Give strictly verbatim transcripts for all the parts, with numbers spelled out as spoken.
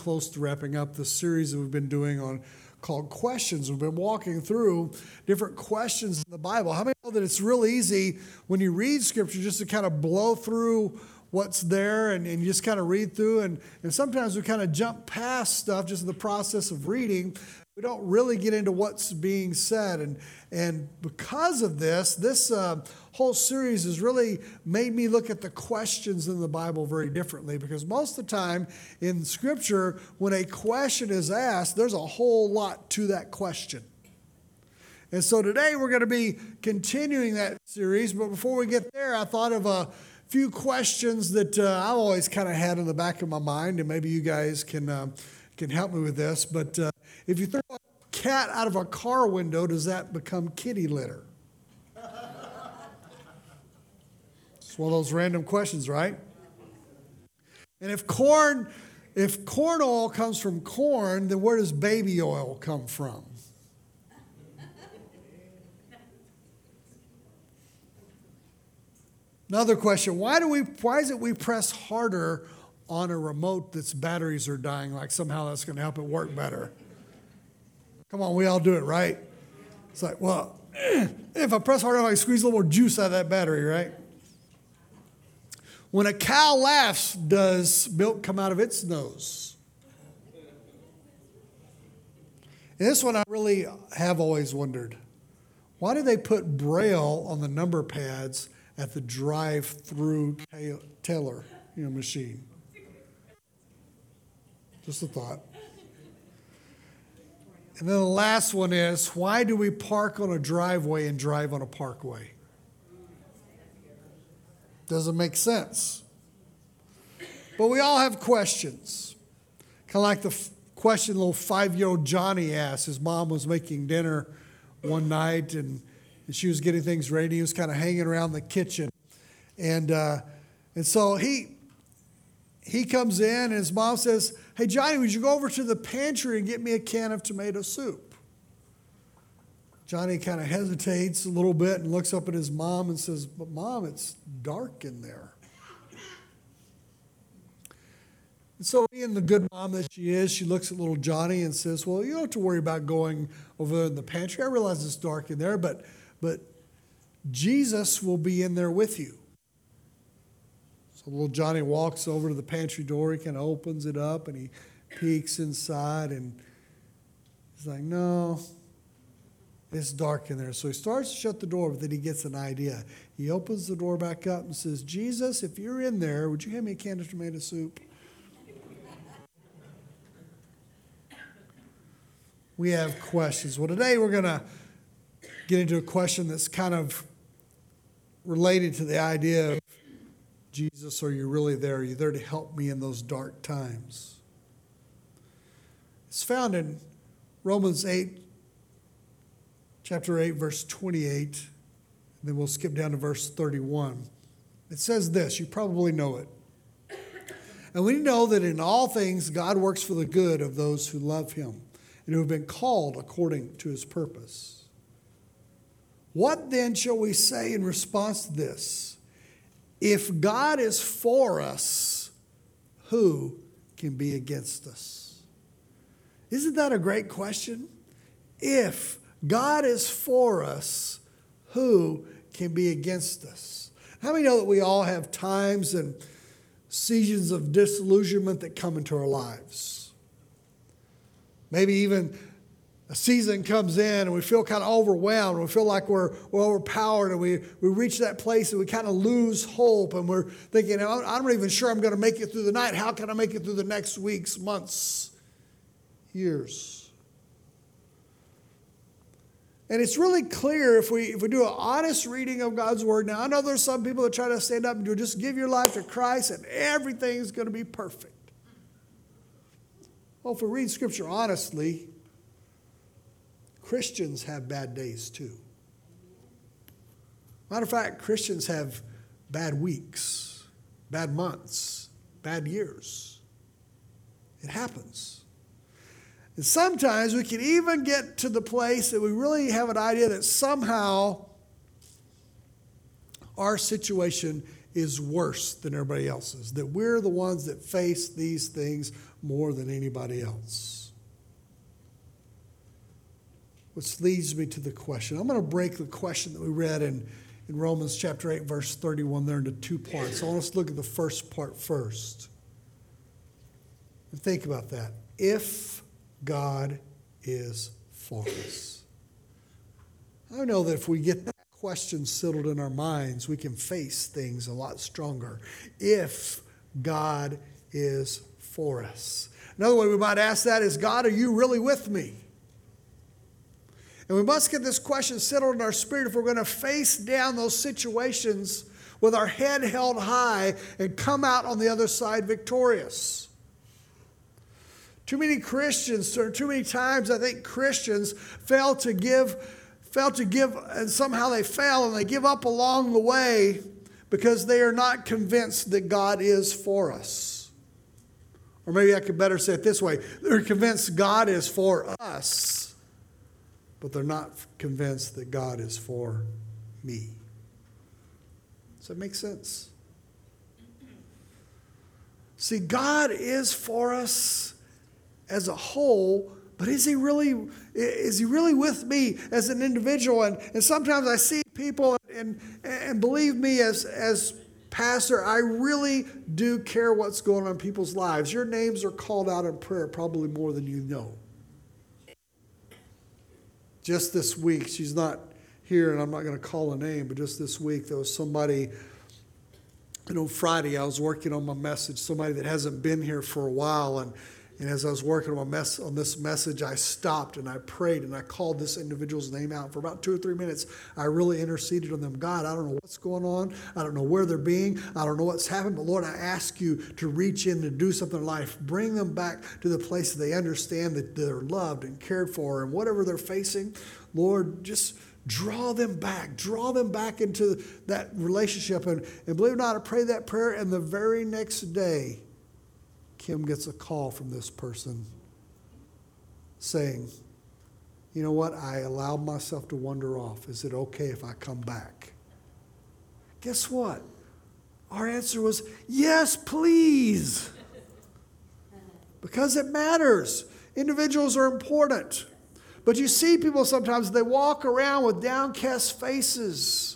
close to wrapping up the series that we've been doing on called Questions. We've been walking through different questions in the Bible. How many know that it's real easy when you read Scripture just to kind of blow through what's there and, and you just kind of read through, and, and sometimes we kind of jump past stuff just in the process of reading. We don't really get into what's being said. And, and because of this, this uh, whole series has really made me look at the questions in the Bible very differently, because most of the time in Scripture, when a question is asked, there's a whole lot to that question. And so today we're going to be continuing that series. But before we get there, I thought of a few questions that uh, I've always kind of had in the back of my mind, and maybe you guys can uh, can help me with this. But uh, if you throw a cat out of a car window, does that become kitty litter? It's one of those random questions, right? And if corn, if corn oil comes from corn, then where does baby oil come from? Another question, why do we why is it we press harder on a remote that's batteries are dying, like somehow that's going to help it work better? Come on, we all do it, right? It's like, well, if I press hard enough, I can squeeze a little more juice out of that battery, right? When a cow laughs, does milk come out of its nose? And this one I really have always wondered. Why did they put Braille on the number pads at the drive-through teller, you know, machine? Just a thought. And then the last one is, why do we park on a driveway and drive on a parkway? Doesn't make sense. But we all have questions. Kind of like the f- question little five-year-old Johnny asked. His mom was making dinner one night, and, and she was getting things ready. He was kind of hanging around the kitchen. And uh, and so he he comes in, and his mom says, "Hey, Johnny, would you go over to the pantry and get me a can of tomato soup?" Johnny kind of hesitates a little bit and looks up at his mom and says, "But Mom, it's dark in there." And so being the good mom that she is, she looks at little Johnny and says, "Well, you don't have to worry about going over there in the pantry. I realize it's dark in there, but, but Jesus will be in there with you." So little Johnny walks over to the pantry door. He kind of opens it up and he peeks inside, and he's like, "No, it's dark in there." So he starts to shut the door, but then he gets an idea. He opens the door back up and says, "Jesus, if you're in there, would you hand me a can of tomato soup?" We have questions. Well, today we're going to get into a question that's kind of related to the idea of, Jesus, are you really there? Are you there to help me in those dark times? It's found in Romans eight, chapter eight, verse twenty-eight. And then we'll skip down to verse thirty-one. It says this, you probably know it. "And we know that in all things God works for the good of those who love him and who have been called according to his purpose. What then shall we say in response to this? If God is for us, who can be against us?" Isn't that a great question? If God is for us, who can be against us? How many know that we all have times and seasons of disillusionment that come into our lives? Maybe even a season comes in and we feel kind of overwhelmed. We feel like we're, we're overpowered, and we, we reach that place and we kind of lose hope, and we're thinking, I'm not even sure I'm going to make it through the night. How can I make it through the next weeks, months, years? And it's really clear if we if we do an honest reading of God's word. Now, I know there's some people that try to stand up and do just give your life to Christ and everything's going to be perfect. Well, if we read Scripture honestly, Christians have bad days too. Matter of fact, Christians have bad weeks, bad months, bad years. It happens. And sometimes we can even get to the place that we really have an idea that somehow our situation is worse than everybody else's, that we're the ones that face these things more than anybody else. Which leads me to the question. I'm going to break the question that we read in, in Romans chapter eight, verse thirty-one there into two parts. So let's look at the first part first. And think about that. If God is for us. I know that if we get that question settled in our minds, we can face things a lot stronger. If God is for us. Another way we might ask that is, God, are you really with me? And we must get this question settled in our spirit if we're going to face down those situations with our head held high and come out on the other side victorious. Too many Christians, or too many times I think Christians fail to give, fail to give, and somehow they fail and they give up along the way because they are not convinced that God is for us. Or maybe I could better say it this way. They're convinced God is for us, but they're not convinced that God is for me. Does that make sense? See, God is for us as a whole, but is he really, is he really with me as an individual? And, and sometimes I see people, and, and believe me, as, as pastor, I really do care what's going on in people's lives. Your names are called out in prayer probably more than you know. Just this week, she's not here, and I'm not going to call a name, but just this week, there was somebody, you know, Friday, I was working on my message, somebody that hasn't been here for a while, and, and as I was working on, my mess, on this message, I stopped and I prayed, and I called this individual's name out. For about two or three minutes, I really interceded on them. God, I don't know what's going on. I don't know where they're being. I don't know what's happened, but Lord, I ask you to reach in and do something in life. Bring them back to the place that they understand that they're loved and cared for, and whatever they're facing, Lord, just draw them back. Draw them back into that relationship. And, and believe it or not, I prayed that prayer, and the very next day, Kim gets a call from this person saying, you know what, I allowed myself to wander off. Is it okay if I come back? Guess what? Our answer was, yes, please. Because it matters. Individuals are important. But you see people sometimes, they walk around with downcast faces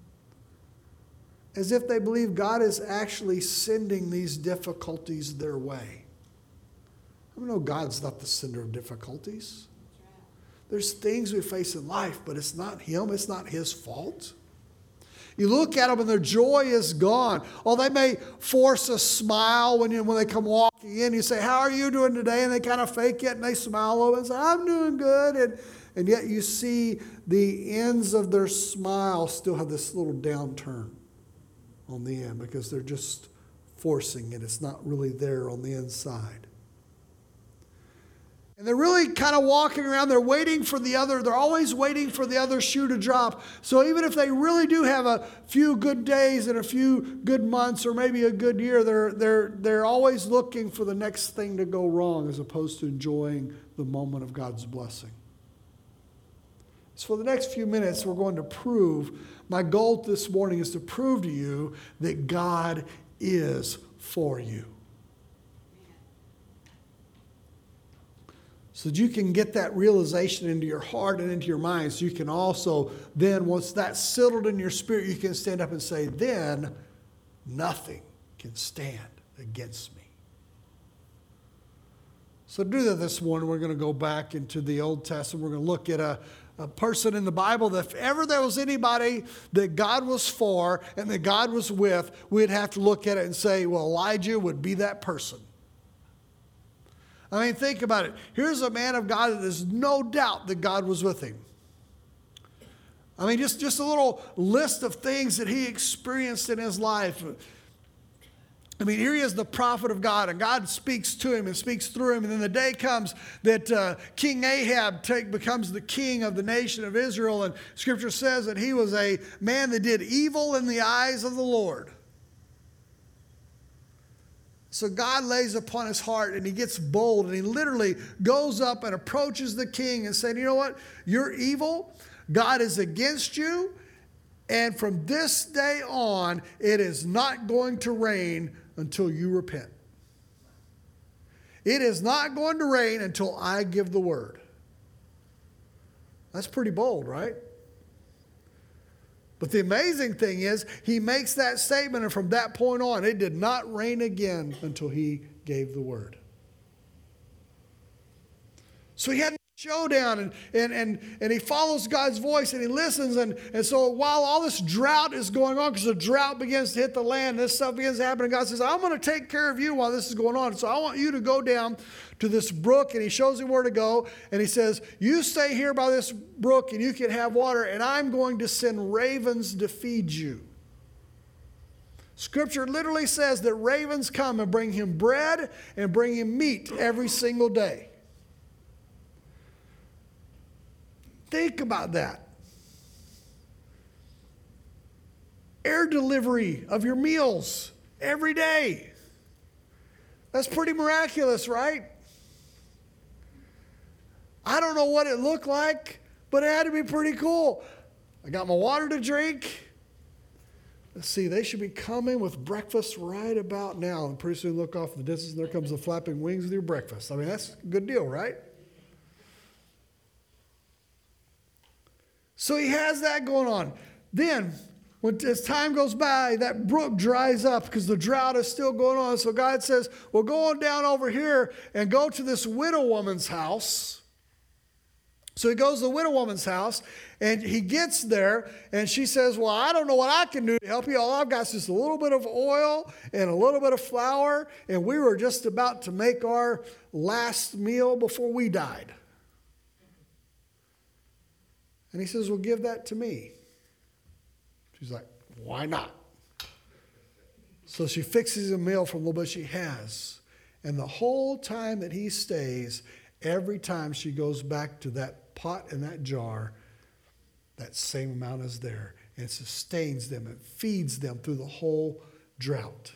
as if they believe God is actually sending these difficulties their way. I know God's not the sender of difficulties. There's things we face in life, but it's not Him. It's not His fault. You look at them and their joy is gone. Oh, they may force a smile when, you, when they come walking in. You say, how are you doing today? And they kind of fake it and they smile over and say, I'm doing good. And, and yet you see the ends of their smile still have this little downturn on the end because they're just forcing it. It's not really there on the inside. And they're really kind of walking around. They're waiting for the other. They're always waiting for the other shoe to drop. So even if they really do have a few good days and a few good months or maybe a good year, they're, they're, they're always looking for the next thing to go wrong as opposed to enjoying the moment of God's blessing. So for the next few minutes, we're going to prove, my goal this morning is to prove to you that God is for you. So that you can get that realization into your heart and into your mind. So you can also then, once that's settled in your spirit, you can stand up and say, then nothing can stand against me. So to do that this morning, we're going to go back into the Old Testament. We're going to look at a, a person in the Bible that if ever there was anybody that God was for and that God was with, we'd have to look at it and say, well, Elijah would be that person. I mean, think about it. Here's a man of God that there's no doubt that God was with him. I mean, just, just a little list of things that he experienced in his life. I mean, here he is, the prophet of God, and God speaks to him and speaks through him. And then the day comes that uh, King Ahab take, becomes the king of the nation of Israel. And Scripture says that he was a man that did evil in the eyes of the Lord. So God lays upon his heart, and he gets bold, and he literally goes up and approaches the king and said, you know what? You're evil. God is against you. And from this day on, it is not going to rain until you repent. It is not going to rain until I give the word. That's pretty bold, right? But the amazing thing is, he makes that statement, and from that point on, it did not rain again until he gave the word. So he had a showdown, and, and, and, and he follows God's voice, and he listens. And, and so while all this drought is going on, because the drought begins to hit the land, this stuff begins to happen, and God says, I'm going to take care of you while this is going on. So I want you to go down to this brook, and he shows him where to go. And he says, you stay here by this brook, and you can have water, and I'm going to send ravens to feed you. Scripture literally says that ravens come and bring him bread and bring him meat every single day. Think about that. Air delivery of your meals every day. That's pretty miraculous, right? I don't know what it looked like, but it had to be pretty cool. I got my water to drink. Let's see, they should be coming with breakfast right about now. And pretty soon look off in the distance, and there comes the flapping wings with your breakfast. I mean, that's a good deal, right? So he has that going on. Then, when, as time goes by, that brook dries up because the drought is still going on. So God says, well, go on down over here and go to this widow woman's house. So he goes to the widow woman's house, and he gets there, and she says, well, I don't know what I can do to help you. All I've got is just a little bit of oil and a little bit of flour, and we were just about to make our last meal before we died. And he says, well, give that to me. She's like, why not? So she fixes a meal from the little bit she has. And the whole time that he stays, every time she goes back to that pot and that jar, that same amount is there. And it sustains them. It feeds them through the whole drought.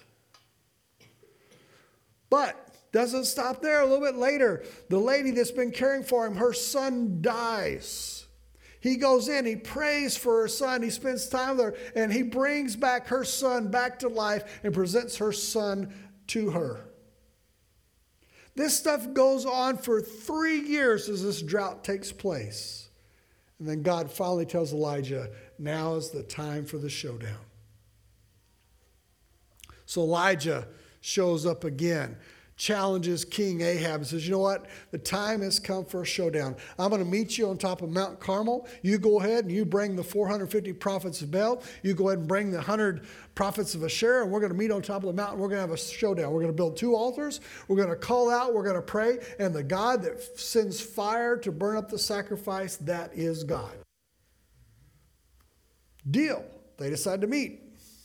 But doesn't stop there. A little bit later, the lady that's been caring for him, her son dies. He goes in, he prays for her son, he spends time with her, and he brings back her son back to life and presents her son to her. This stuff goes on for three years as this drought takes place. And then God finally tells Elijah, now is the time for the showdown. So Elijah shows up again, challenges King Ahab and says, you know what? The time has come for a showdown. I'm going to meet you on top of Mount Carmel. You go ahead and you bring the four hundred fifty prophets of Baal. You go ahead and bring the one hundred prophets of Asherah, and we're going to meet on top of the mountain. We're going to have a showdown. We're going to build two altars. We're going to call out. We're going to pray. And the God that sends fire to burn up the sacrifice, that is God. Deal. They decide to meet.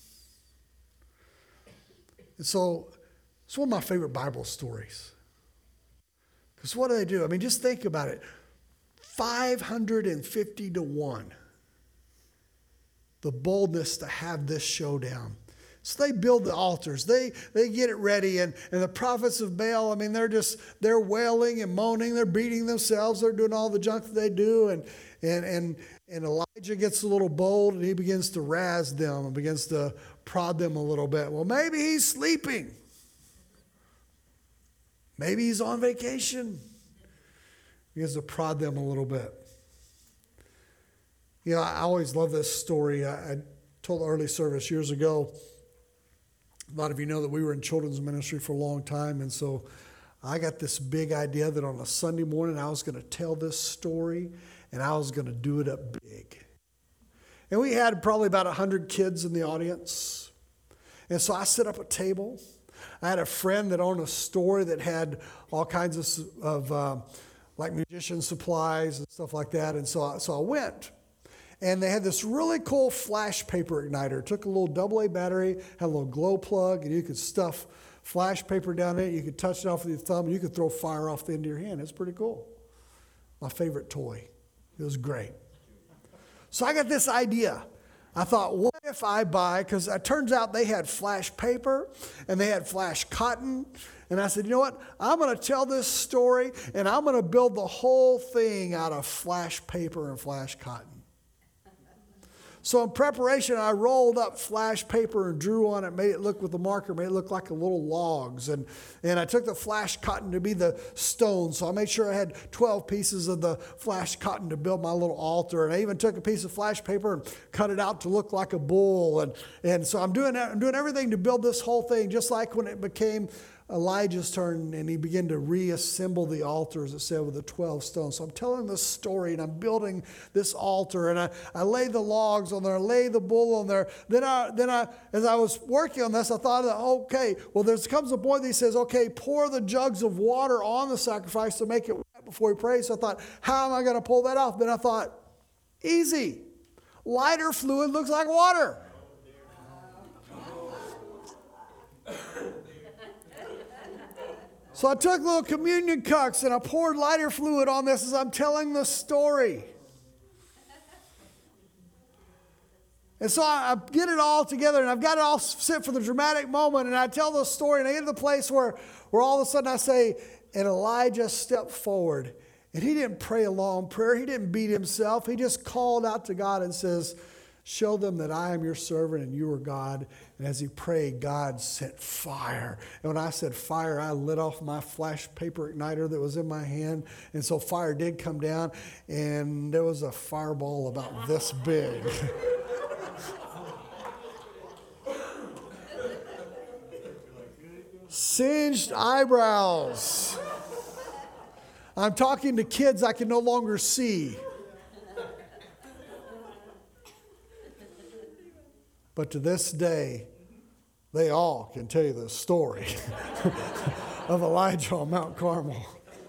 And so it's one of my favorite Bible stories. Because what do they do? I mean, just think about it. five hundred fifty to one. The boldness to have this showdown. So they build the altars. They they get it ready. And, and the prophets of Baal, I mean, they're just, they're wailing and moaning. They're beating themselves. They're doing all the junk that they do. And, and, and, and Elijah gets a little bold, and he begins to razz them and begins to prod them a little bit. Well, maybe he's sleeping. Maybe he's on vacation. He has to prod them a little bit. You know, I always love this story. I, I told the early service years ago. A lot of you know that we were in children's ministry for a long time. And so I got this big idea that on a Sunday morning I was going to tell this story, and I was going to do it up big. And we had probably about one hundred kids in the audience. And so I set up a table. I had a friend that owned a store that had all kinds of, of uh, like musician supplies and stuff like that. And so I, so I went. And they had this really cool flash paper igniter. It took a little double A battery, had a little glow plug, and you could stuff flash paper down there. You could touch it off with your thumb, and you could throw fire off the end of your hand. It's pretty cool. My favorite toy. It was great. So I got this idea. I thought, what if I buy, because it turns out they had flash paper and they had flash cotton. And I said, you know what? I'm going to tell this story, and I'm going to build the whole thing out of flash paper and flash cotton. So in preparation, I rolled up flash paper and drew on it, made it look with the marker, made it look like a little logs. And, and I took the flash cotton to be the stone. So I made sure I had twelve pieces of the flash cotton to build my little altar. And I even took a piece of flash paper and cut it out to look like a bull. And, and so I'm doing, I'm doing everything to build this whole thing, just like when it became Elijah's turn and he began to reassemble the altar, as it said, with the twelve stones. So I'm telling this story and I'm building this altar and I, I lay the logs on there, I lay the bull on there. Then I, then I, as I was working on this, I thought, okay, well, there comes a point that he says, okay, pour the jugs of water on the sacrifice to make it wet before he prays. So I thought, how am I going to pull that off? Then I thought, easy. Lighter fluid looks like water. So I took little communion cups and I poured lighter fluid on this as I'm telling the story. And so I, I get it all together and I've got it all set for the dramatic moment and I tell the story and I get to the place where, where all of a sudden I say, and Elijah stepped forward. And he didn't pray a long prayer. He didn't beat himself. He just called out to God and says, show them that I am your servant and you are God. And as he prayed, God sent fire. And when I said fire, I lit off my flash paper igniter that was in my hand. And so fire did come down, and there was a fireball about this big. Singed eyebrows. I'm talking to kids I can no longer see. But to this day, they all can tell you the story of Elijah on Mount Carmel.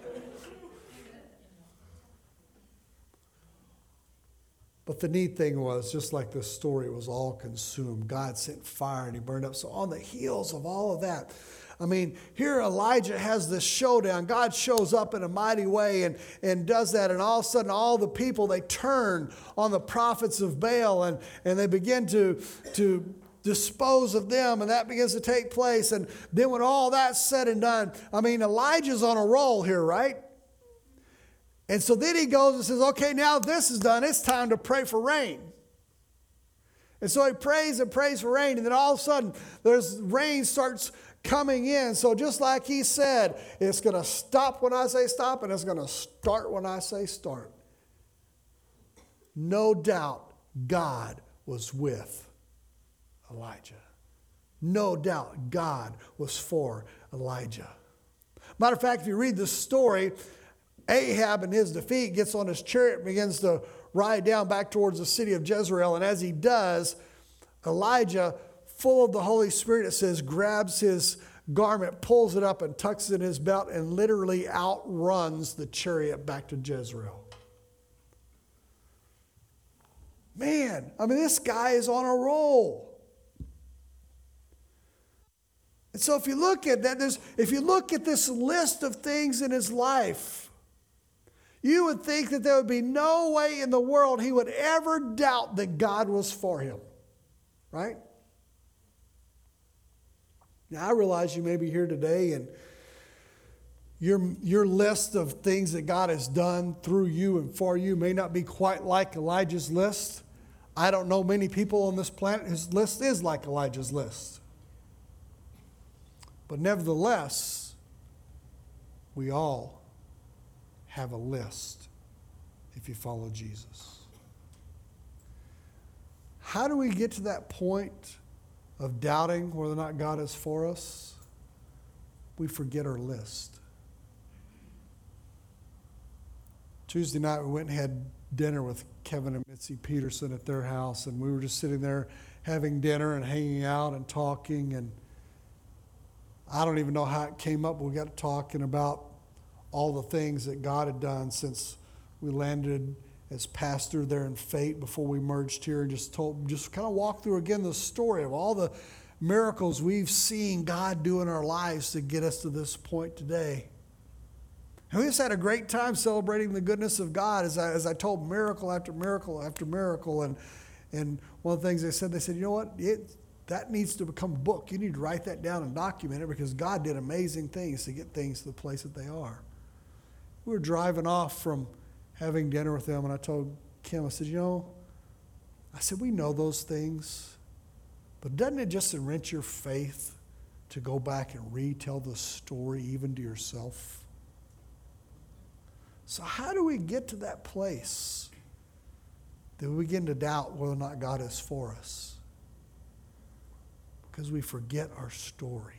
But the neat thing was, just like this story was all consumed, God sent fire and he burned up. So on the heels of all of that, I mean, here Elijah has this showdown. God shows up in a mighty way and, and does that. And all of a sudden, all the people, they turn on the prophets of Baal and, and they begin to, to dispose of them. And that begins to take place. And then when all that's said and done, I mean, Elijah's on a roll here, right? And so then he goes and says, okay, now this is done. It's time to pray for rain. And so he prays and prays for rain. And then all of a sudden, there's rain starts coming in. So just like he said, it's going to stop when I say stop, and it's going to start when I say start. No doubt God was with Elijah. No doubt God was for Elijah. Matter of fact, if you read the story, Ahab in his defeat gets on his chariot and begins to ride down back towards the city of Jezreel. And as he does, Elijah, full of the Holy Spirit, it says, grabs his garment, pulls it up and tucks it in his belt and literally outruns the chariot back to Jezreel. Man, I mean, this guy is on a roll. And so if you look at that, there's, if you look at this list of things in his life, you would think that there would be no way in the world he would ever doubt that God was for him. Right? Now, I realize you may be here today and your, your list of things that God has done through you and for you may not be quite like Elijah's list. I don't know many people on this planet whose list is like Elijah's list. But nevertheless, we all have a list if you follow Jesus. How do we get to that point of doubting whether or not God is for us? We forget our list. Tuesday night we went and had dinner with Kevin and Mitzi Peterson at their house, and we were just sitting there having dinner and hanging out and talking, and I don't even know how it came up, but we got talking about all the things that God had done since we landed as pastor there in Fate before we merged here, and just told, just kind of walked through again the story of all the miracles we've seen God do in our lives to get us to this point today. And we just had a great time celebrating the goodness of God as I, as I told miracle after miracle after miracle. And, and one of the things they said, they said, you know what, it, that needs to become a book. You need to write that down and document it because God did amazing things to get things to the place that they are. We were driving off from having dinner with them, and I told Kim, I said, you know, I said, we know those things, but doesn't it just enrich your faith to go back and retell the story even to yourself? So how do we get to that place that we begin to doubt whether or not God is for us? Because we forget our story.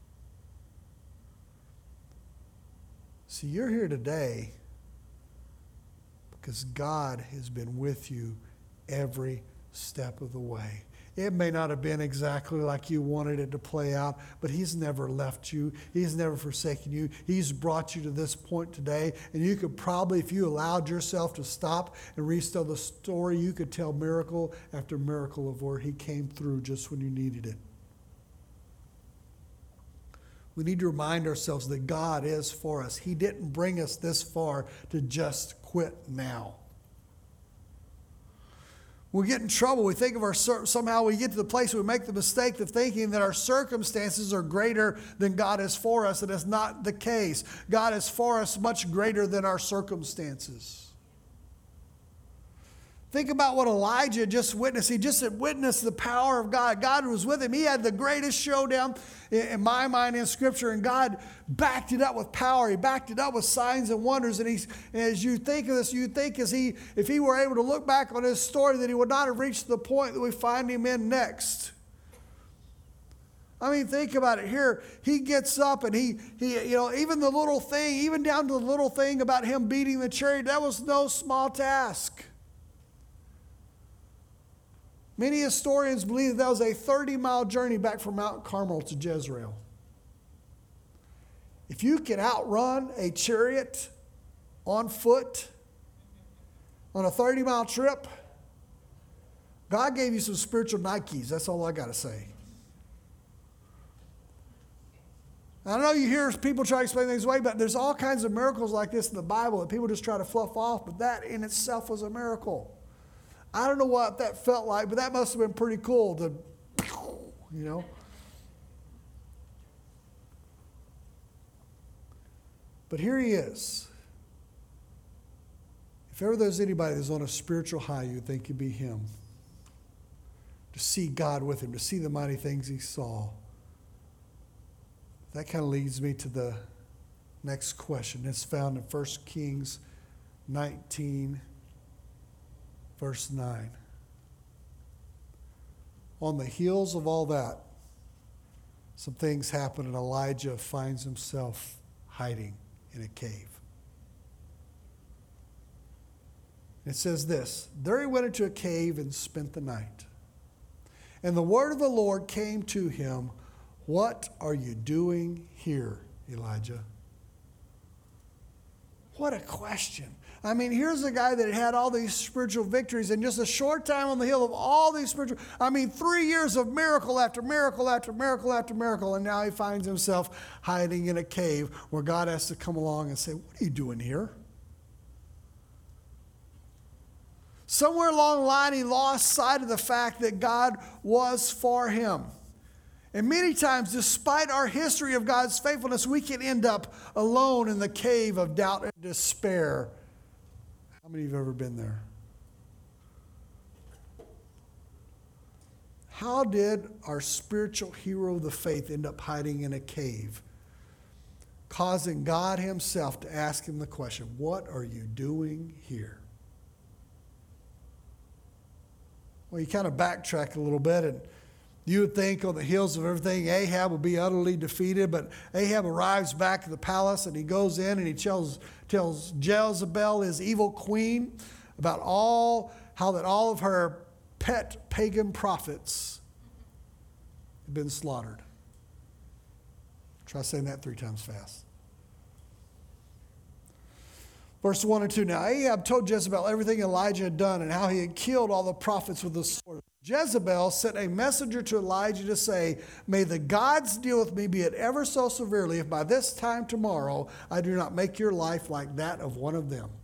See, you're here today because God has been with you every step of the way. It may not have been exactly like you wanted it to play out, but He's never left you. He's never forsaken you. He's brought you to this point today, and you could probably, if you allowed yourself to stop and retell the story, you could tell miracle after miracle of where He came through just when you needed it. We need to remind ourselves that God is for us. He didn't bring us this far to just quit now. We get in trouble. We think of our, somehow we get to the place where we make the mistake of thinking that our circumstances are greater than God is for us, and it's not the case. God is for us much greater than our circumstances. Think about what Elijah just witnessed. He just had witnessed the power of God. God was with him. He had the greatest showdown in my mind in Scripture, and God backed it up with power. He backed it up with signs and wonders. And, he's, and as you think of this, you think as he, if he were able to look back on his story, that he would not have reached the point that we find him in next. I mean, think about it here. He gets up and he, he, you know, even the little thing, even down to the little thing about him beating the chariot, that was no small task. Many historians believe that, that was a thirty-mile journey back from Mount Carmel to Jezreel. If you can outrun a chariot on foot on a thirty-mile trip, God gave you some spiritual Nikes. That's all I got to say. I know you hear people try to explain things away, but there's all kinds of miracles like this in the Bible that people just try to fluff off, but that in itself was a miracle. I don't know what that felt like, but that must have been pretty cool to, you know. But here he is. If ever there's anybody that's on a spiritual high, you'd think it'd be him. To see God with him, to see the mighty things he saw. That kind of leads me to the next question. It's found in First Kings nineteen. Verse nine. On the heels of all that, some things happen and Elijah finds himself hiding in a cave. It says this, there he went into a cave and spent the night. And the word of the Lord came to him, what are you doing here, Elijah? What a question. I mean, here's a guy that had all these spiritual victories in just a short time on the hill of all these spiritual, I mean, three years of miracle after miracle after miracle after miracle, and now he finds himself hiding in a cave where God has to come along and say, what are you doing here? Somewhere along the line, he lost sight of the fact that God was for him. And many times, despite our history of God's faithfulness, we can end up alone in the cave of doubt and despair. How many of you have ever been there? How did our spiritual hero of the faith end up hiding in a cave, causing God himself to ask him the question, what are you doing here? Well, you kind of backtrack a little bit, and you would think on the heels of everything, Ahab would be utterly defeated, but Ahab arrives back at the palace, and he goes in and he tells, tells Jezebel, his evil queen, about all how that all of her pet pagan prophets have been slaughtered. Try saying that three times fast. Verse one and two. Now Ahab told Jezebel everything Elijah had done and how he had killed all the prophets with the sword. Jezebel sent a messenger to Elijah to say, may the gods deal with me, be it ever so severely, if by this time tomorrow I do not make your life like that of one of them.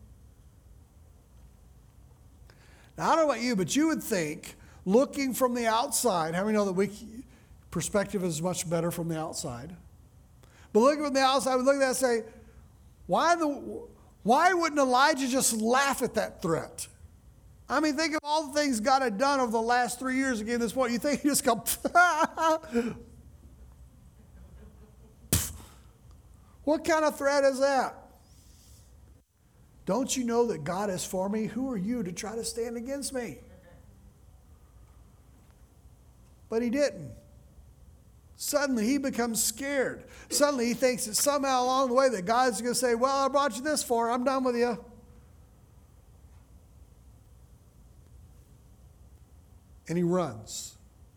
Now, I don't know about you, but you would think, looking from the outside, how many know that we perspective is much better from the outside? But looking from the outside, we look at that and say, why the why wouldn't Elijah just laugh at that threat? I mean, think of all the things God had done over the last three years to get to this point. You think you just go, what kind of threat is that? Don't you know that God is for me? Who are you to try to stand against me? But he didn't. Suddenly he becomes scared. Suddenly he thinks that somehow along the way that God's going to say, well, I brought you this far. I'm done with you. And he runs.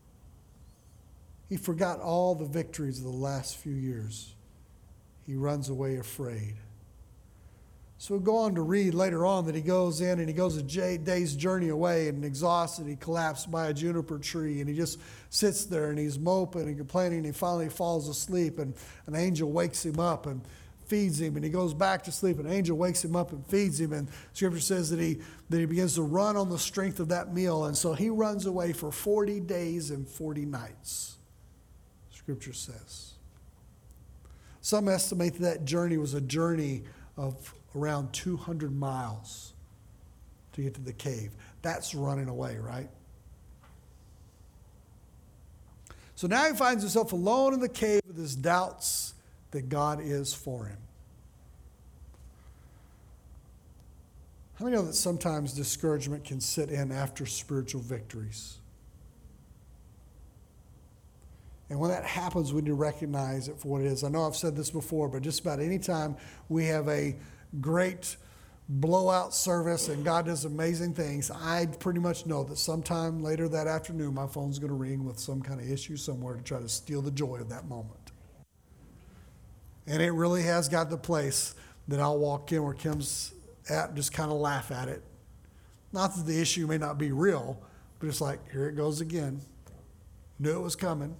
He forgot all the victories of the last few years. He runs away afraid. So we'll go on to read later on that he goes in and he goes a day's journey away and exhausted. He collapsed by a juniper tree and he just sits there and he's moping and complaining and he finally falls asleep and an angel wakes him up and feeds him and he goes back to sleep. An angel wakes him up and feeds him, and Scripture says that he that he begins to run on the strength of that meal, and so he runs away for forty days and forty nights. Scripture says. Some estimate that, that journey was a journey of around two hundred miles to get to the cave. That's running away, right? So now he finds himself alone in the cave with his doubts that God is for him. How many know that sometimes discouragement can sit in after spiritual victories? And when that happens, we need to recognize it for what it is. I know I've said this before, but just about any time we have a great blowout service and God does amazing things, I pretty much know that sometime later that afternoon my phone's going to ring with some kind of issue somewhere to try to steal the joy of that moment. And it really has got the place that I'll walk in where Kim's at and just kind of laugh at it. Not that the issue may not be real, but it's like, here it goes again. Knew it was coming.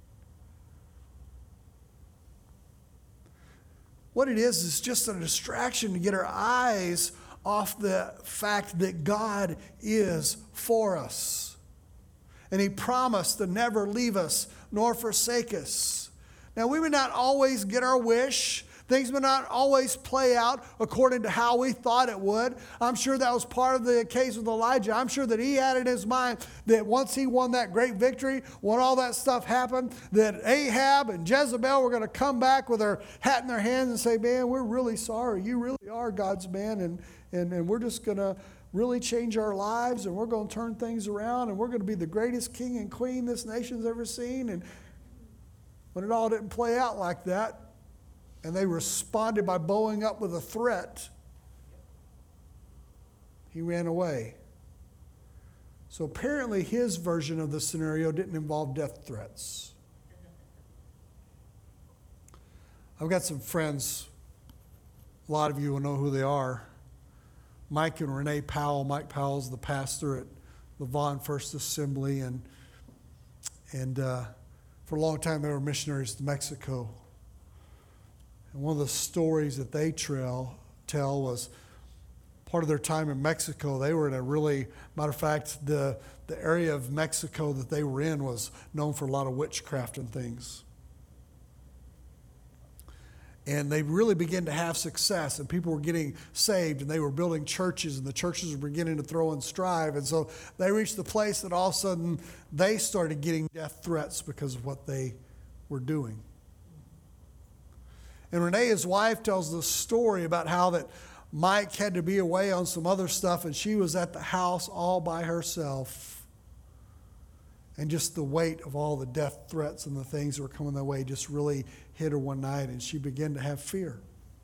What it is is just a distraction to get our eyes off the fact that God is for us. And he promised to never leave us nor forsake us. Now, we may not always get our wish. Things may not always play out according to how we thought it would. I'm sure that was part of the case with Elijah. I'm sure that he had in his mind that once he won that great victory, when all that stuff happened, that Ahab and Jezebel were going to come back with their hat in their hands and say, man, we're really sorry. You really are God's man, and, and, and we're just going to really change our lives, and we're going to turn things around, and we're going to be the greatest king and queen this nation's ever seen. And when it all didn't play out like that, and they responded by bowing up with a threat, he ran away. So apparently his version of the scenario didn't involve death threats. I've got some friends, a lot of you will know who they are. Mike and Renee Powell. Mike Powell's the pastor at the Vaughn First Assembly, and and uh, for a long time they were missionaries to Mexico. And one of the stories that they trail, tell was part of their time in Mexico. They were in a really, matter of fact, the, the area of Mexico that they were in was known for a lot of witchcraft and things. And they really began to have success, and people were getting saved, and they were building churches, and the churches were beginning to throw and strive. And so they reached the place that all of a sudden they started getting death threats because of what they were doing. And Renee, his wife, tells the story about how that Mike had to be away on some other stuff, and she was at the house all by herself. And just the weight of all the death threats and the things that were coming their way just really hit her one night, and she began to have fear.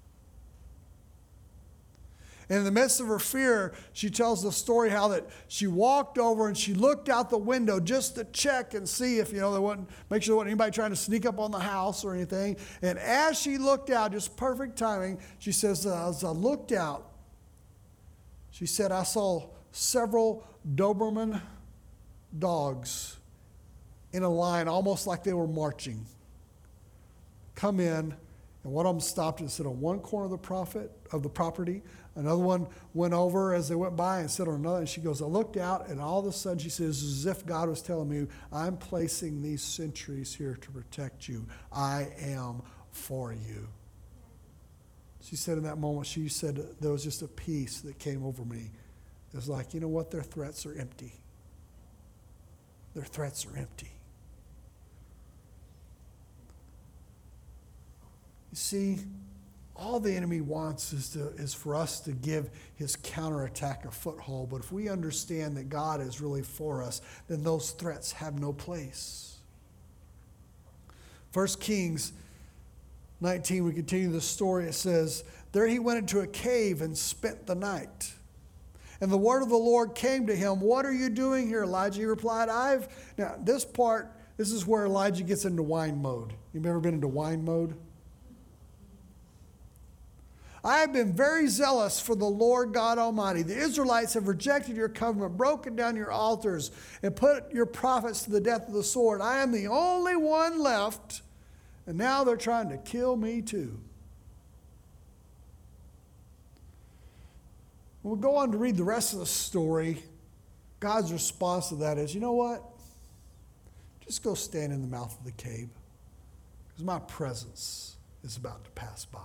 And in the midst of her fear, she tells the story how that she walked over and she looked out the window just to check and see if, you know, there wasn't, make sure there wasn't anybody trying to sneak up on the house or anything. And as she looked out, just perfect timing, she says, as I looked out, she said, I saw several Doberman dogs in a line, almost like they were marching, come in, and one of them stopped and sit on one corner of the profit of the property. Another one went over as they went by and sat on another. And she goes, I looked out, and all of a sudden she says, as if God was telling me, I'm placing these sentries here to protect you. I am for you. She said in that moment, she said, there was just a peace that came over me is like, you know what? Their threats are empty. Their threats are empty. You see, all the enemy wants is, to, is for us to give his counterattack a foothold. But if we understand that God is really for us, then those threats have no place. First Kings nineteen, we continue the story. It says, there he went into a cave and spent the night. And the word of the Lord came to him, what are you doing here, Elijah? He replied, I've... Now, this part, this is where Elijah gets into whine mode. You've ever been into whine mode? I have been very zealous for the Lord God Almighty. The Israelites have rejected your covenant, broken down your altars, and put your prophets to the death of the sword. I am the only one left, and now they're trying to kill me too. When we go on to read the rest of the story, God's response to that is, you know what? Just go stand in the mouth of the cave, because my presence is about to pass by.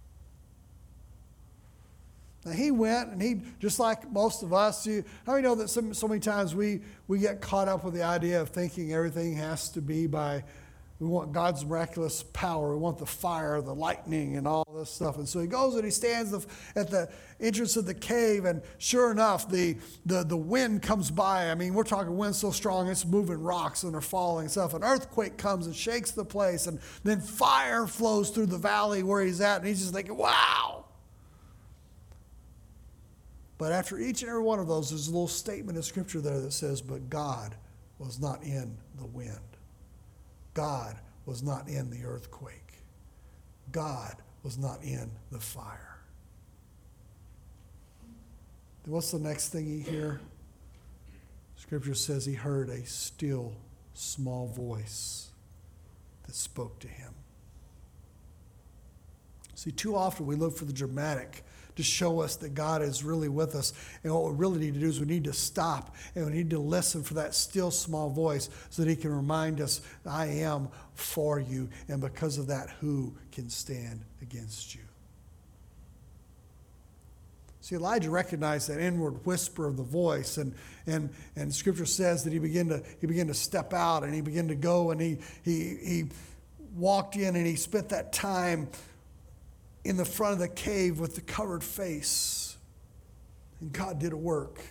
Now he went, and he, just like most of us, you, how many know that so, so many times we, we get caught up with the idea of thinking everything has to be by, we want God's miraculous power, we want the fire, the lightning, and all this stuff. And so he goes and he stands at the entrance of the cave, and sure enough, the, the, the wind comes by. I mean, we're talking wind so strong, it's moving rocks and they're falling and stuff. An earthquake comes and shakes the place, and then fire flows through the valley where he's at, and he's just thinking, wow! But after each and every one of those, there's a little statement in Scripture there that says, but God was not in the wind. God was not in the earthquake. God was not in the fire. Then what's the next thing he hear? Scripture says he heard a still, small voice that spoke to him. See, too often we look for the dramatic to show us that God is really with us. And what we really need to do is we need to stop and we need to listen for that still small voice so that he can remind us, I am for you. And because of that, who can stand against you? See, Elijah recognized that inward whisper of the voice, and and and Scripture says that he began to he began to step out, and he began to go, and he he he walked in, and he spent that time in the front of the cave with the covered face. And God did a work.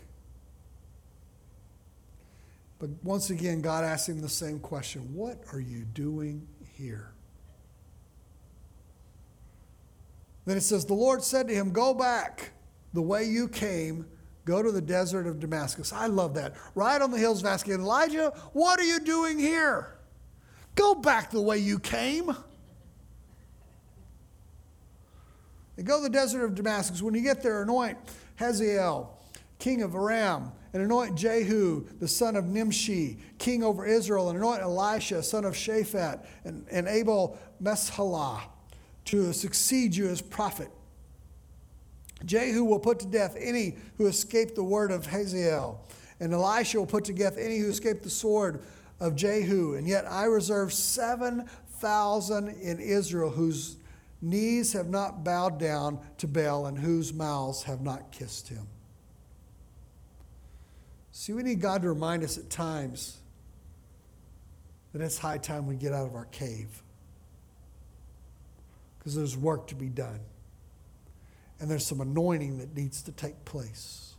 But once again, God asked him the same question. What are you doing here? Then it says, the Lord said to him, go back the way you came, go to the desert of Damascus. I love that. Right on the hills of Damascus. Elijah, what are you doing here? Go back the way you came. And go to the desert of Damascus. When you get there, anoint Hazael, king of Aram, and anoint Jehu, the son of Nimshi, king over Israel, and anoint Elisha, son of Shaphat, and, and Abel Meshalah, to succeed you as prophet. Jehu will put to death any who escape the word of Hazael, and Elisha will put to death any who escape the sword of Jehu. And yet I reserve seven thousand in Israel whose knees have not bowed down to Baal and whose mouths have not kissed him. See, we need God to remind us at times that it's high time we get out of our cave, because there's work to be done. And there's some anointing that needs to take place.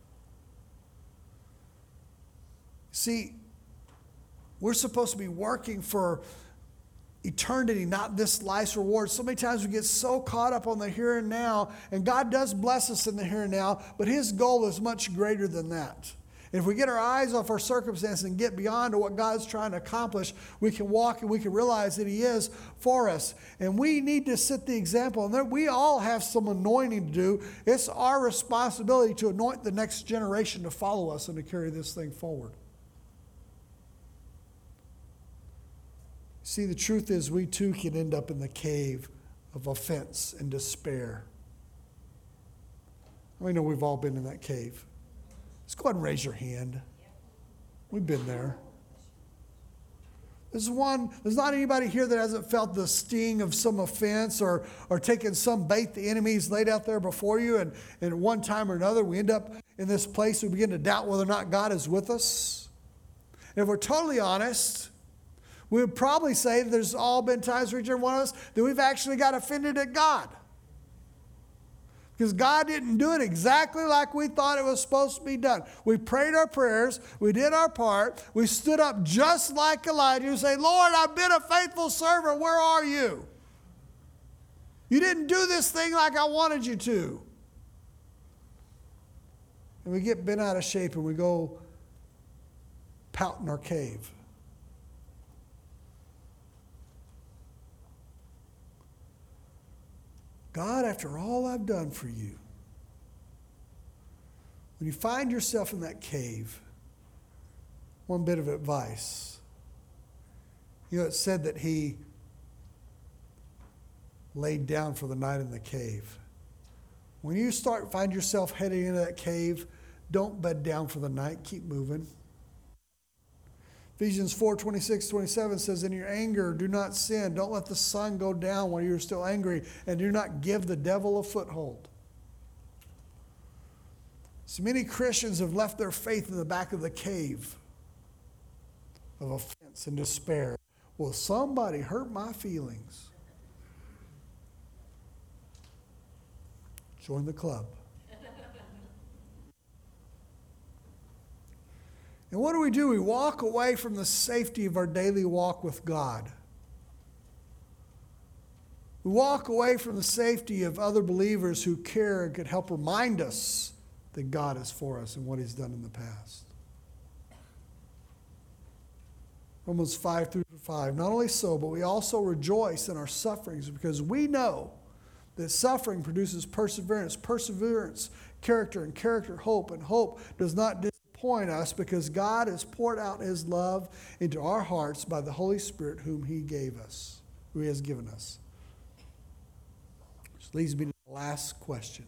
See, we're supposed to be working for eternity, not this life's reward. So many times we get so caught up on the here and now, and God does bless us in the here and now, but his goal is much greater than that. And if we get our eyes off our circumstances and get beyond to what God's trying to accomplish, we can walk and we can realize that he is for us. And we need to set the example. And there, we all have some anointing to do. It's our responsibility to anoint the next generation to follow us and to carry this thing forward. See, the truth is we too can end up in the cave of offense and despair. I know we've all been in that cave. Let's go ahead and raise your hand. We've been there. There's one, there's not anybody here that hasn't felt the sting of some offense or, or taken some bait the enemy's laid out there before you, and, and at one time or another we end up in this place, we begin to doubt whether or not God is with us. And if we're totally honest, we would probably say that there's all been times for each and every one of us that we've actually got offended at God. Because God didn't do it exactly like we thought it was supposed to be done. We prayed our prayers. We did our part. We stood up just like Elijah and say, Lord, I've been a faithful servant. Where are you? You didn't do this thing like I wanted you to. And we get bent out of shape and we go pout in our cave. God, after all I've done for you, when you find yourself in that cave, one bit of advice. You know, it said that he laid down for the night in the cave. When you start find yourself heading into that cave, don't bed down for the night. Keep moving. Ephesians four, twenty-six, twenty-seven says, in your anger, do not sin. Don't let the sun go down while you're still angry, and do not give the devil a foothold. So many Christians have left their faith in the back of the cave of offense and despair. Will somebody hurt my feelings? Join the club. And what do we do? We walk away from the safety of our daily walk with God. We walk away from the safety of other believers who care and could help remind us that God is for us and what He's done in the past. Romans five through five. Not only so, but we also rejoice in our sufferings because we know that suffering produces perseverance. Perseverance, character, and character, hope. And hope does not disappoint us because God has poured out His love into our hearts by the Holy Spirit whom He gave us, who He has given us. Which leads me to the last question.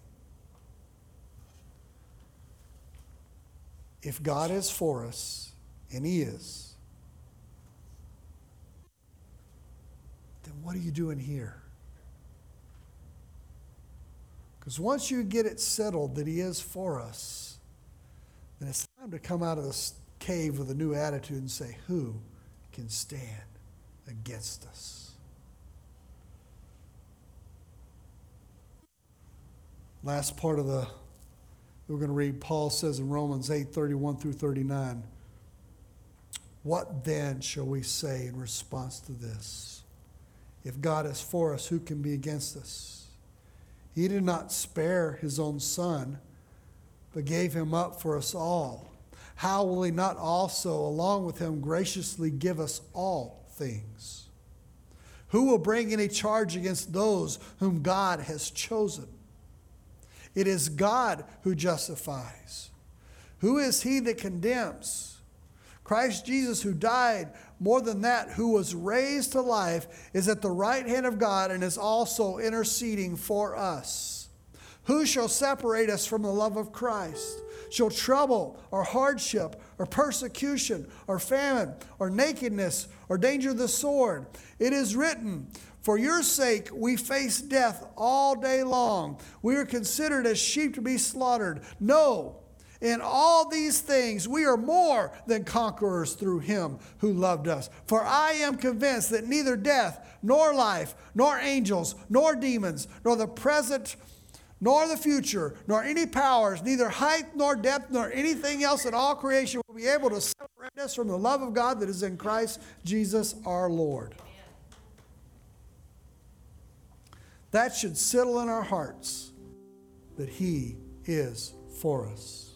If God is for us, and He is, then what are you doing here? Because once you get it settled that He is for us, then it's time to come out of this cave with a new attitude and say, who can stand against us? Last part of the, we're going to read, Paul says in Romans eight, thirty-one through thirty-nine, what then shall we say in response to this? If God is for us, who can be against us? He did not spare His own Son, but gave Him up for us all. How will He not also, along with Him, graciously give us all things? Who will bring any charge against those whom God has chosen? It is God who justifies. Who is he that condemns? Christ Jesus, who died, more than that, who was raised to life, is at the right hand of God and is also interceding for us. Who shall separate us from the love of Christ? Shall trouble or hardship or persecution or famine or nakedness or danger of the sword? It is written, for your sake we face death all day long. We are considered as sheep to be slaughtered. No, in all these things we are more than conquerors through Him who loved us. For I am convinced that neither death, nor life, nor angels, nor demons, nor the present, nor the future, nor any powers, neither height nor depth, nor anything else in all creation will be able to separate us from the love of God that is in Christ Jesus our Lord. Amen. That should settle in our hearts that He is for us.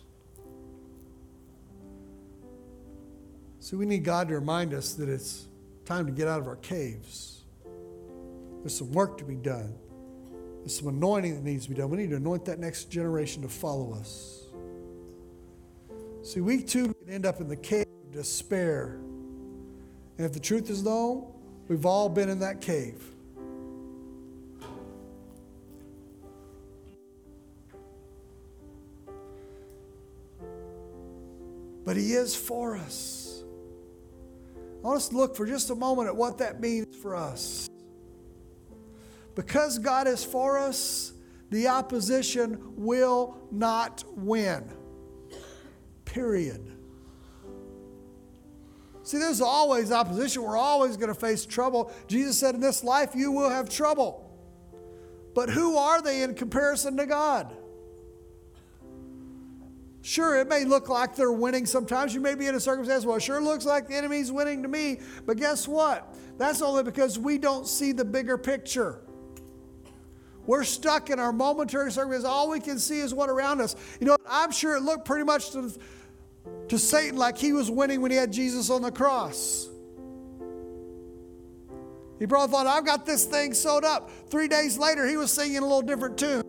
So we need God to remind us that it's time to get out of our caves. There's some work to be done. There's some anointing that needs to be done. We need to anoint that next generation to follow us. See, we too can end up in the cave of despair. And if the truth is known, we've all been in that cave. But He is for us. I want us to look for just a moment at what that means for us. Because God is for us, the opposition will not win. period. See, there's always opposition. We're always going to face trouble. Jesus said, in this life you will have trouble. But who are they in comparison to God? Sure, it may look like they're winning sometimes. You may be in a circumstance, well, it sure looks like the enemy's winning to me. But guess what? That's only because we don't see the bigger picture. We're stuck in our momentary circumstances. All we can see is what around us. You know, I'm sure it looked pretty much to, to Satan like he was winning when he had Jesus on the cross. He probably thought, I've got this thing sewed up. Three days later, he was singing a little different tune.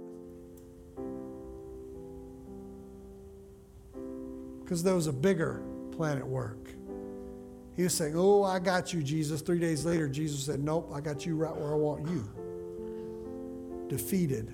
Because there was a bigger plan at work. He was saying, oh, I got you, Jesus. Three days later, Jesus said, nope, I got you right where I want you. Defeated.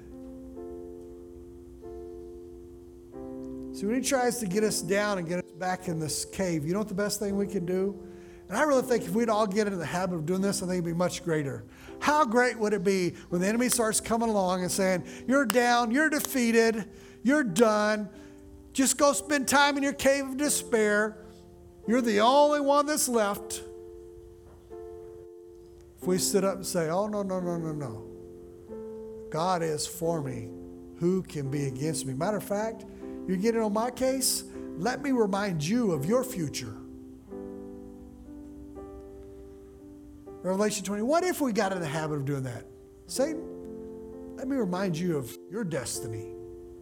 See, when he tries to get us down and get us back in this cave, you know what the best thing we can do? And I really think if we'd all get into the habit of doing this, I think it'd be much greater. How great would it be when the enemy starts coming along and saying, you're down, you're defeated, you're done. Just go spend time in your cave of despair. You're the only one that's left. If we sit up and say, oh, no, no, no, no, no. God is for me. Who can be against me? Matter of fact, you're getting on my case? Let me remind you of your future. Revelation twenty. What if we got in the habit of doing that? Satan, let me remind you of your destiny.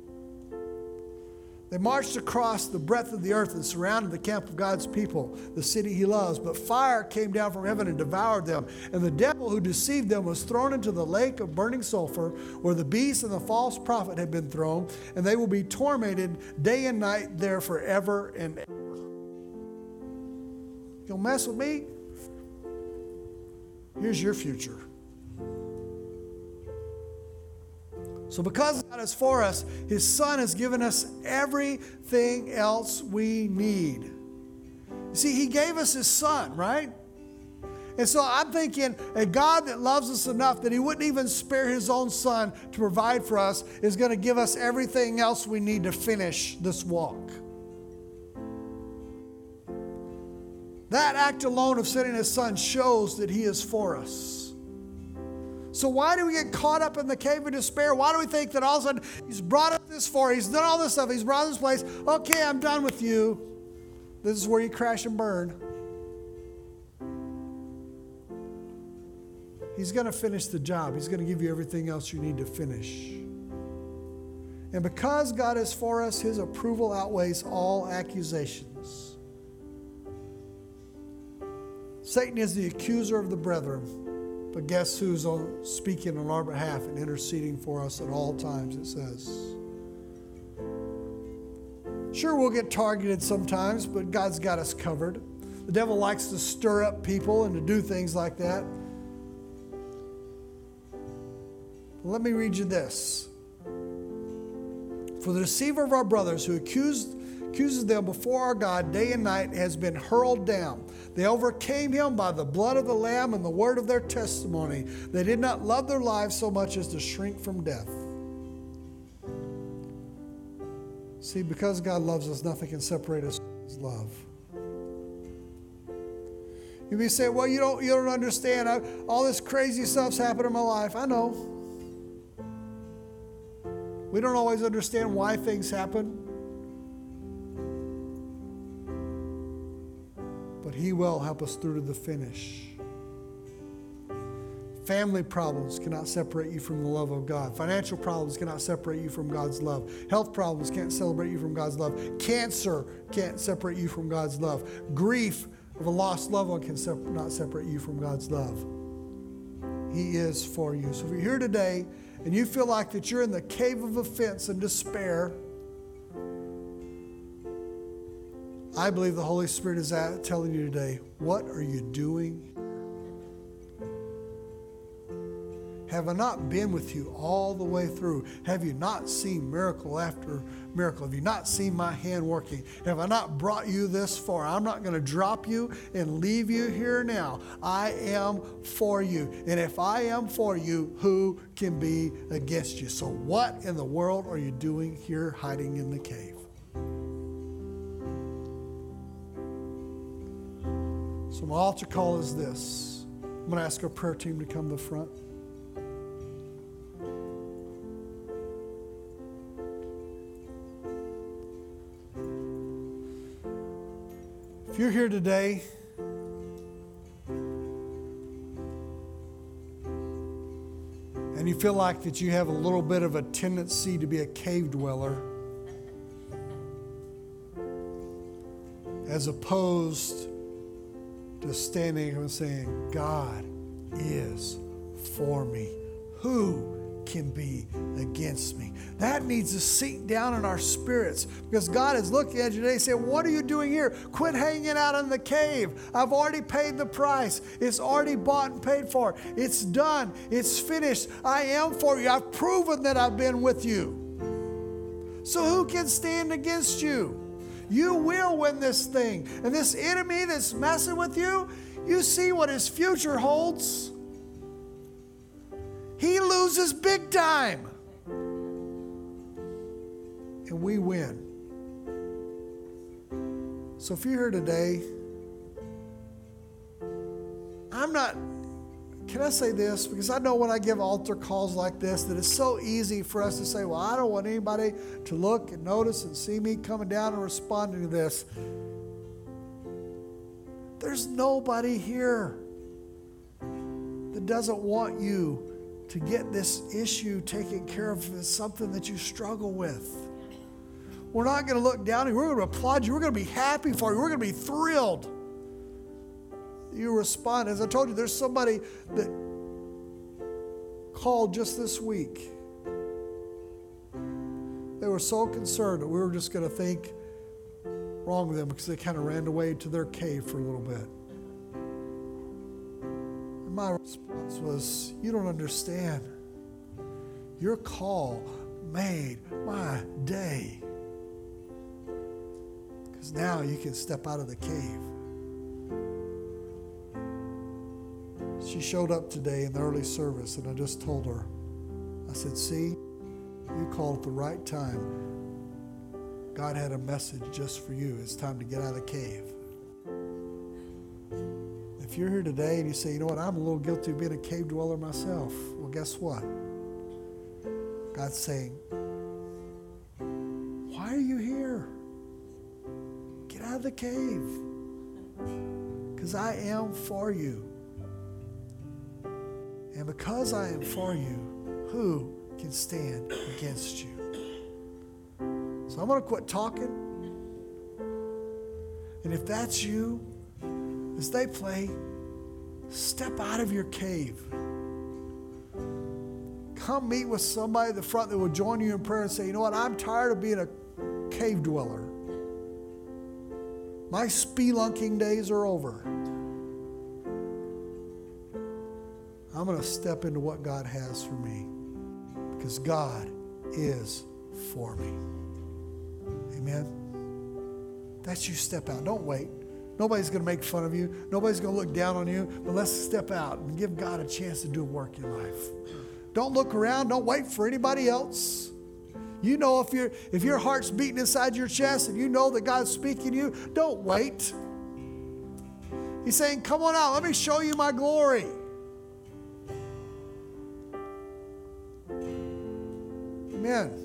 They marched across the breadth of the earth and surrounded the camp of God's people, the city he loves. But fire came down from heaven and devoured them. And the devil who deceived them was thrown into the lake of burning sulfur, where the beast and the false prophet had been thrown. And they will be tormented day and night there forever and ever. You'll mess with me? Here's your future. So because God is for us, his son has given us everything else we need. You see, he gave us his son, right? And so I'm thinking a God that loves us enough that he wouldn't even spare his own son to provide for us is going to give us everything else we need to finish this walk. That act alone of sending his son shows that he is for us. So why do we get caught up in the cave of despair? Why do we think that all of a sudden he's brought us this far, he's done all this stuff, he's brought us this place, okay, I'm done with you. This is where you crash and burn. He's going to finish the job. He's going to give you everything else you need to finish. And because God is for us, his approval outweighs all accusations. Satan is the accuser of the brethren. But guess who's on, speaking on our behalf and interceding for us at all times, it says. Sure, we'll get targeted sometimes, but God's got us covered. The devil likes to stir up people and to do things like that. But let me read you this. For the deceiver of our brothers who accused accuses them before our God day and night has been hurled down. They overcame him by the blood of the Lamb and the word of their testimony. They did not love their lives so much as to shrink from death. See, because God loves us, nothing can separate us from his love. You may say, well, you don't, you don't understand. I, all this crazy stuff's happened in my life. I know. We don't always understand why things happen. But he will help us through to the finish. Family problems cannot separate you from the love of God. Financial problems cannot separate you from God's love. Health problems can't separate you from God's love. Cancer can't separate you from God's love. Grief of a lost loved one can sep- not separate you from God's love. He is for you. So if you're here today and you feel like that you're in the cave of offense and despair, I believe the Holy Spirit is at, telling you today, what are you doing? Have I not been with you all the way through? Have you not seen miracle after miracle? Have you not seen my hand working? Have I not brought you this far? I'm not going to drop you and leave you here now. I am for you. And if I am for you, who can be against you? So what in the world are you doing here hiding in the cave? So my altar call is this. I'm going to ask our prayer team to come to the front. If you're here today and you feel like that you have a little bit of a tendency to be a cave dweller, as opposed to standing and saying, God is for me, who can be against me? That needs to sink down in our spirits, because God is looking at you today and saying, what are you doing here? Quit hanging out in the cave. I've already paid the price. It's already bought and paid for. It's done. It's finished. I am for you. I've proven that I've been with you. So who can stand against you? You will win this thing. And this enemy that's messing with you, you see what his future holds. He loses big time. And we win. So if you're here today, I'm not, can I say this? Because I know when I give altar calls like this, that it's so easy for us to say, well, I don't want anybody to look and notice and see me coming down and responding to this. There's nobody here that doesn't want you to get this issue taken care of if it's something that you struggle with. We're not going to look down on you. We're going to applaud you. We're going to be happy for you. We're going to be thrilled that you respond. As I told you, there's somebody that called just this week. They were so concerned that we were just going to think wrong with them because they kind of ran away to their cave for a little bit. And my response was, you don't understand. Your call made my day. Because now you can step out of the cave. She showed up today in the early service, and I just told her, I said, see, you called at the right time. God had a message just for you. It's time to get out of the cave. If you're here today and you say, you know what, I'm a little guilty of being a cave dweller myself. Well, guess what? God's saying, why are you here? Get out of the cave. Because I am for you. And because I am for you, who can stand against you? So I'm going to quit talking. And if that's you, as they play, step out of your cave. Come meet with somebody at the front that will join you in prayer and say, you know what, I'm tired of being a cave dweller. My spelunking days are over. I'm going to step into what God has for me because God is for me. Amen. That's you. Step out. Don't wait. Nobody's going to make fun of you. Nobody's going to look down on you. But let's step out and give God a chance to do a work in life. Don't look around. Don't wait for anybody else. You know if, you're, if your heart's beating inside your chest and you know that God's speaking to you, don't wait. He's saying, come on out. Let me show you my glory. Amen.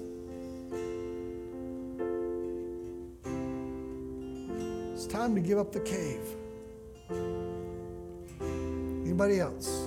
It's time to give up the cave. Anybody else?